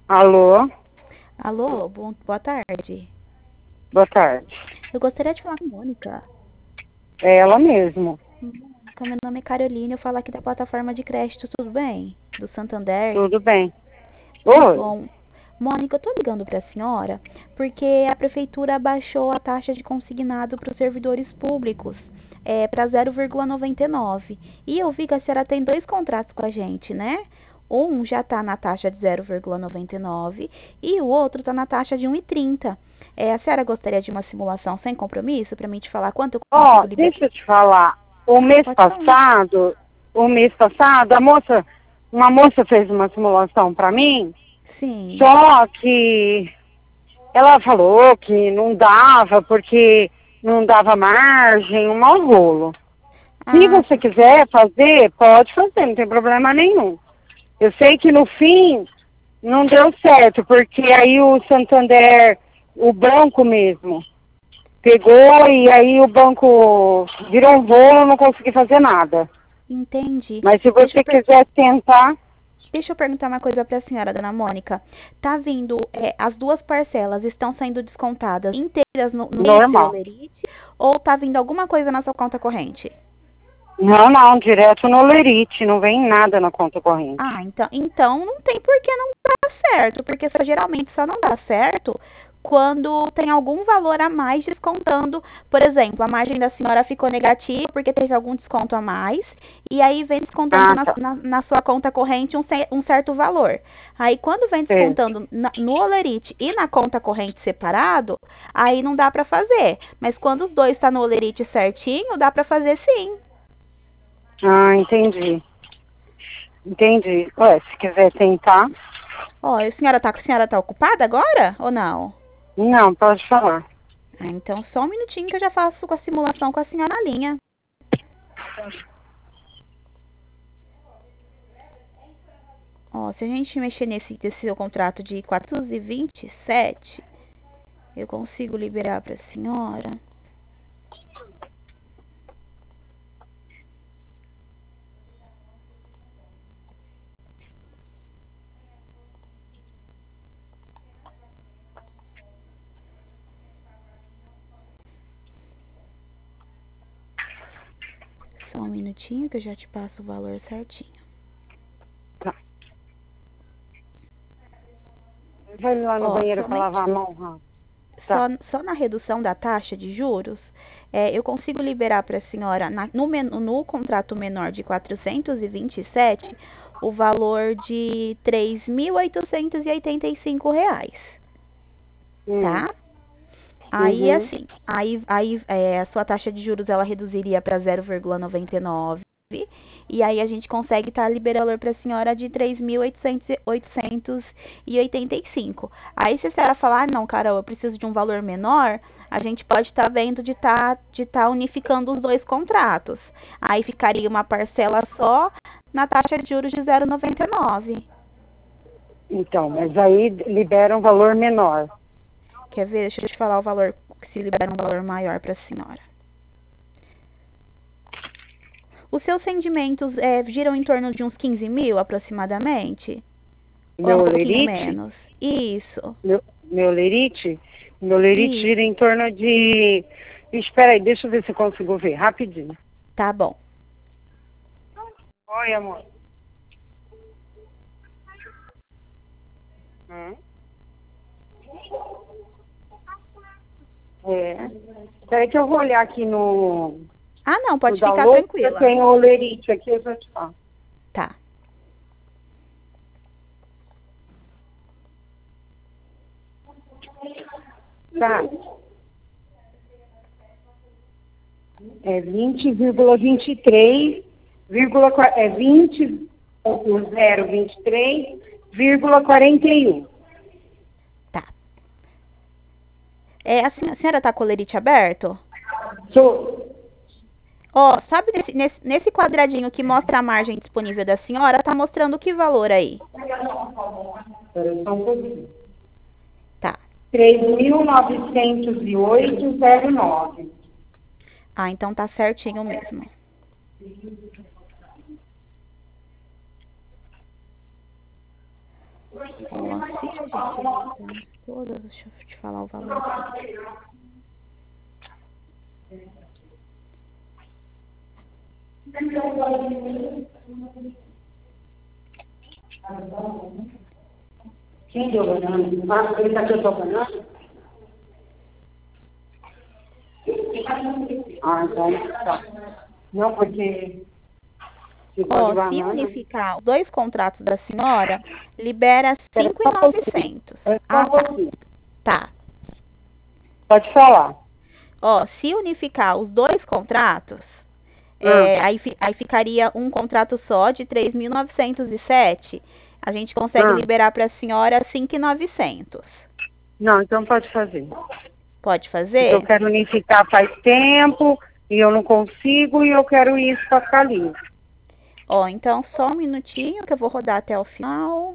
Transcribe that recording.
Alô? Alô, boa tarde. Boa tarde. Eu gostaria de falar com a Mônica. É ela mesmo. Mônica, meu nome é Carolina, eu falo aqui da plataforma de crédito, tudo bem? Do Santander. Tudo bem? Que Oi? bom. Mônica, eu tô ligando para a senhora porque a prefeitura abaixou a taxa de consignado para os servidores públicos, para 0,99. E eu vi que a senhora tem dois contratos com a gente, né? Um já está na taxa de 0,99 e o outro está na taxa de 1,30. A senhora gostaria de uma simulação sem compromisso para mim te falar quanto eu Ó, consigo liberar? deixa eu te falar. O mês Pode falar. passado, uma moça fez uma simulação para mim, Sim. só que ela falou que não dava porque não dava margem, um mau rolo. Se Ah, você quiser fazer, pode fazer, não tem problema nenhum. Eu sei que no fim não deu certo, porque aí o Santander, o banco mesmo, pegou e aí o banco virou um rolo, não consegui fazer nada. entendi. Mas se Deixa eu você per- quiser tentar, Deixa eu perguntar uma coisa para a senhora, dona Mônica. Tá vindo, as duas parcelas estão sendo descontadas inteiras no seu normal. Olerite ou tá vindo alguma coisa na sua conta corrente? Não, não, direto no Lerite, não vem nada na conta corrente. Ah, então não tem por que não dar certo, porque geralmente só não dá certo quando tem algum valor a mais descontando. Por exemplo, a margem da senhora ficou negativa porque teve algum desconto a mais, e aí vem descontando Ah, tá, na sua conta corrente um certo valor. Aí quando vem certo. descontando no Olerite e na conta corrente separado, aí não dá para fazer. Mas quando os dois estão no Olerite certinho, dá para fazer sim. Ah, entendi. Entendi. Ué, se quiser tentar, Ó, a senhora tá ocupada agora ou não? não, pode falar. Ah, então só um minutinho que eu já faço com a simulação com a senhora na linha. Ó, se a gente mexer nesse seu contrato de 427, eu consigo liberar para a senhora. Só um minutinho que eu já te passo o valor certinho. Tá. Vai lá no Ó, banheiro para lavar somente a mão, Rafa. só, Tá. só na redução da taxa de juros, eu consigo liberar para a senhora, no contrato menor de 427, o valor de R$ 3.885, Hum. tá? Aí, Uhum. assim, a sua taxa de juros ela reduziria para 0,99 e aí a gente consegue estar liberando o valor para a senhora de 3.885. Aí se a senhora falar, ah, não, Carol, eu preciso de um valor menor, a gente pode estar vendo de tá unificando os dois contratos. Aí ficaria uma parcela só na taxa de juros de 0,99. Então, mas aí libera um valor menor. Quer ver? Deixa eu te falar o valor, se libera um valor maior para a senhora. Os seus rendimentos giram em torno de uns 15 mil aproximadamente? Ou é um Meu pouquinho lerite, menos? Isso, meu lerite, meu lerite gira isso. em torno de... Espera aí, deixa eu ver se eu consigo ver, rapidinho. Tá bom. Oi, amor. Hum? É. Espera aí que eu vou olhar aqui Ah, não, no pode ficar download, eu tranquila. tenho o lerite aqui, eu já te falo. Tá. Tá. É 20,23, é 20,023,41. Tá. A senhora tá com o lerite aberto? Sou. Ó, sabe nesse quadradinho que mostra a margem disponível da senhora, tá mostrando que valor aí? Espera só um pouquinho. Tá. 3.908,09. Ah, então tá certinho mesmo. Ó, gentileza. Todas, deixa eu te falar o valor aqui. Quem deu banana? Ah, ele tá aqui, eu tô banana? Ah, então tá. Não, porque se for de Ó, se banana... unificar os dois contratos da senhora, libera Espera só um pouquinho. 5.900. Espera só Ah, um tá. pouquinho. Tá. Pode falar. Ó, se unificar os dois contratos, Ah, aí ficaria um contrato só de 3.907. A gente consegue ah. liberar para a senhora 5.900. Não, então pode fazer. Pode Porque eu fazer? quero unificar faz tempo e eu não consigo e eu quero isso para ficar livre. Ó, então só um minutinho que eu vou rodar até o final.